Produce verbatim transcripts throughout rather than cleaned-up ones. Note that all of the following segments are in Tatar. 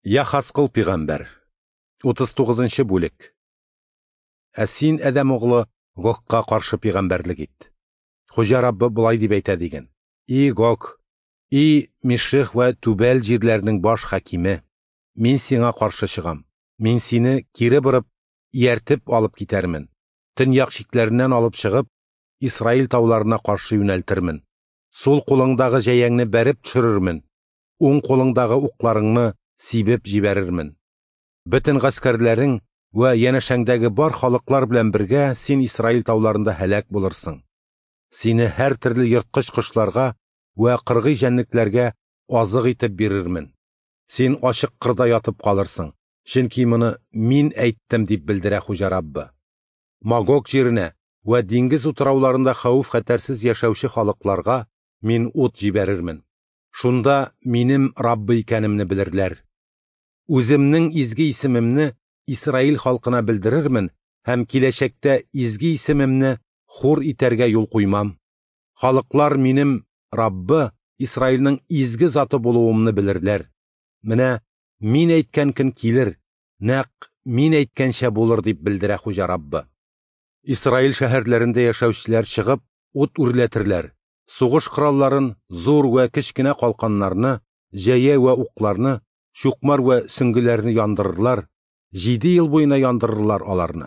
Яхасқыл пигамбар. утыз тугызынчы бүлек. Ә син, Әдәм оғлы, Гогка каршы пигамбарлык ит. Хуҗа Раббы булай дип әйтә дигән: И Гог, и Мишех вә Түбәл җирләрнең баш хакиме, мин сиңа каршы чыгам. Мин сине кире борып, ияртеп алып китәрмен. Төньяк чикләреннән алып чыгып, Исраил тауларына каршы юнәлтермен. Сул кулыңдагы җәяңне бәреп төшерермен. Уң кулыңдагы укларыңны сибеп җибәрермен. Бөтен гаскәрләрең вә янәшәңдәге бар халыклар белән бергә син Исраил тауларында һәлак булырсың. Сине һәр төрле йырткыч кошларга вә кыргый җәнлекләргә азык итеп бирермен. Син ачык кырда ятып калырсың, чөнки моны мин әйттем дип белдерә Хуҗа Раббы. Магог җиренә вә диңгез утрауларында хәүеф-хәтәрсез яшәүче халыкларга мин ут җибәрермен. Шунда минем Раббы икәнемне белерләр. Үземнең изге исемемне Исраил халкына белдерермен һәм киләчәктә изге исемемне хур итәргә юл куймам. Халыклар минем Раббы, Исраилнең изге заты булуымны белерләр. Менә мин әйткән көн килер, нәкъ мин әйткәнчә булыр дип белдерә Хуҗа Раббы. Исраил шәһәрләрендә яшәүчеләр чыгып, ут үрләтерләр. Сугыш коралларын, зур вә кечкенә калканнарны, җәя вә укларны, чукмар вә сөңгеләрне яндырырлар. Җиде ел буена яндырырлар аларны.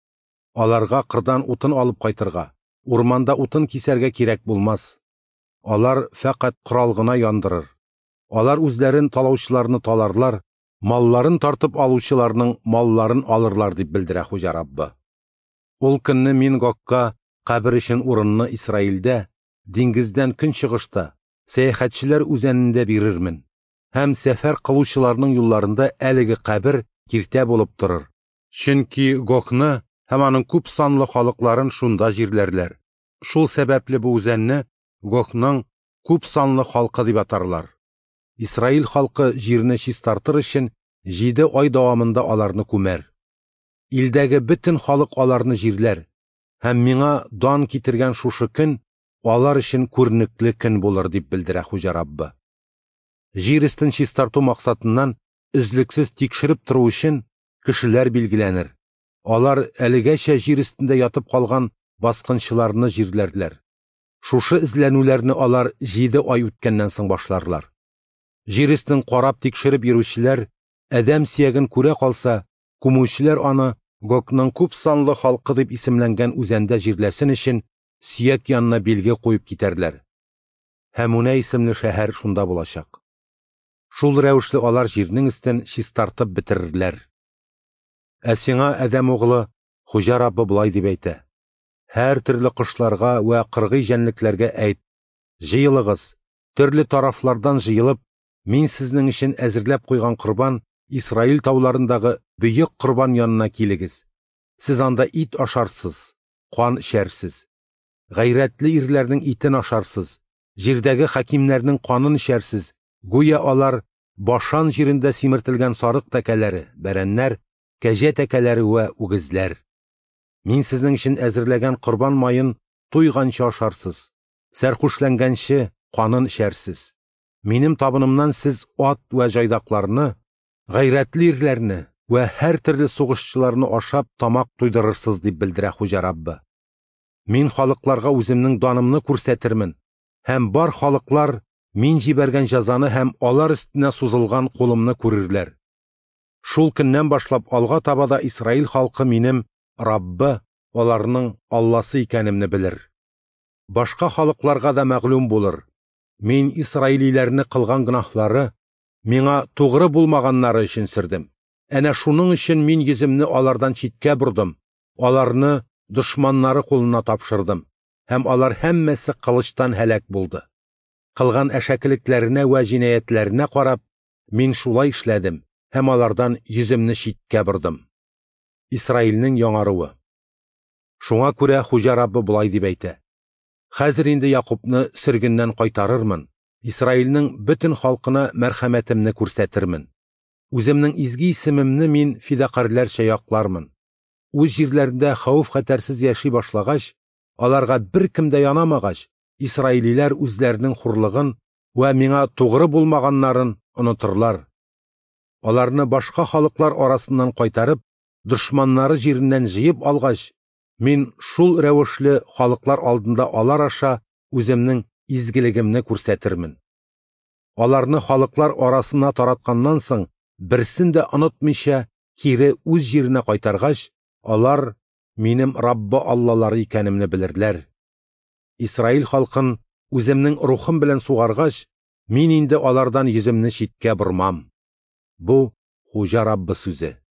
Аларга кырдан утын алып кайтырга, урманда утын кисәргә кирәк булмас. Алар фәкать корал гына яндырыр. Алар үзләрен талаучыларны таларлар, малларын тартып алучыларның малларын алырлар дип белдерә Хуҗа Раббы. Ул көнне мин Гогка кабер өчен урынны Исраилдә, диңгездән көнчыгышта, сәяхәтчеләр үзәнендә бирермен. Һәм сәфәр кылучыларның юлларында әлеге кабер киртә булып торыр. Чөнки Гогны һәм аның күп санлы халыкларын шунда җирләрләр. Шул сәбәпле бу үзәнне Гогның күп санлы халкы дип атарлар. Исраил халкы җирне чистартыр өчен җиде ай дәвамында аларны күмәр. Илдәге бөтен халык аларны җирләр. Һәм миңа дан китергән шушы көн алар өчен күренекле көн булыр дип белдерә Хуҗа Раббы. Җир өстен чистарту максатыннан үзлексез тикшереп тору өчен кешеләр билгеләнер. Алар әлегәчә җир өстендә ятып калган баскынчыларны җирләрләр. Шушы эзләнүләрне алар җиде ай үткәннән соң башларлар. Җир өстен карап тикшереп йөрүчеләр Адәм сөяген күрә калса, күмүчеләр аны Гогның күп санлы халкы дип исемләнгән үзәндә җирләсен өчен сөяк янына билге куеп китәрләр. Һәмүнә исемле шәһәр шунда булачак. Шул рәвешле алар җирнең өстен чистартып бетерерләр. Ә сиңа, Әдәм оғлы, Хуҗа Раббы булай дип әйтә: һәр төрле кошларга вә кыргый җәнлекләргә әйт: җыелыгыз, төрле тарафлардан җыелып, мин сезнең өчен әзерләп куйган корбан Исраил тауларындагы бөек корбан янына килегез. Сез анда ит ашарсыз, кан эчәрсез. Гайрәтле ирләрнең итен ашарсыз, җирдәге хакимнәрнең канын эчәрсез. Гүя алар Башан җирендә симертелгән сарык тәкәләре, бәрәннәр, кәҗә тәкәләре вә үгезләр. Мин сезнең өчен әзерләгән корбан майын туйганчы ашарсыз, сәрхүшләнгәнче канын эчәрсез. Минем табынымнан сез ат вә җайдакларны, гайрәтле ирләрне вә һәр төрле сугышчыларны ашап тамак туйдырырсыз дип белдерә Хуҗа Раббы. Мин халыкларга үземнең данымны күрсәтермен, һәм бар халыклар мин җибәргән җәзаны һәм алар өстенә сузылган кулымны күрерләр. Шул көннән башлап алга таба да Исраил халкы минем Раббы, аларның Алласы икәнемне белер. Башка халыкларга да мәгълүм булыр: мин Исраилиләрне кылган гөнаһлары, миңа тугры булмаганнары өчен сөрдем. Әнә шуның өчен мин йөземне алардан читкә бордым, аларны дошманнары кулына тапшырдым, һәм алар һәммәсе кылычтан һәлак булды. Кылган әшәкелекләренә вә җинаятләренә карап, мин шулай эшләдем, һәм алардан йөземне читкә бордым. Исраилнең яңаруы. Шуңа күрә Хуҗа Раббы булай дип әйтә: хәзер инде Якубны сөргеннән кайтарырмын, Исраилнең бөтен халкына мәрхәмәтемне күрсәтермен. Үземнең изге исемемне мин фидакарларча яклармын. Үз җирләрендә хәүеф-хәтәрсез яши башлагач, аларга беркем дә янамагач, Исраилиләр үзләренең хурлыгын вә миңа тугры булмаганнарын онытырлар. аларны башка халыклар арасыннан кайтарып, дошманнары җиреннән җыеп алгач, мин шул рәвешле халыклар алдында алар аша үземнең изгелегемне күрсәтермен. Аларны халыклар арасына таратканнан соң, берсен дә онытмыйча, кире үз җиренә кайтаргач, алар минем Раббы Аллалары икәнемне белерләр. Исраил халкын үземнең рухым белән сугаргач, мин инде алардан йөземне читкә бормам. Бу Хуҗа Раббы сүзе.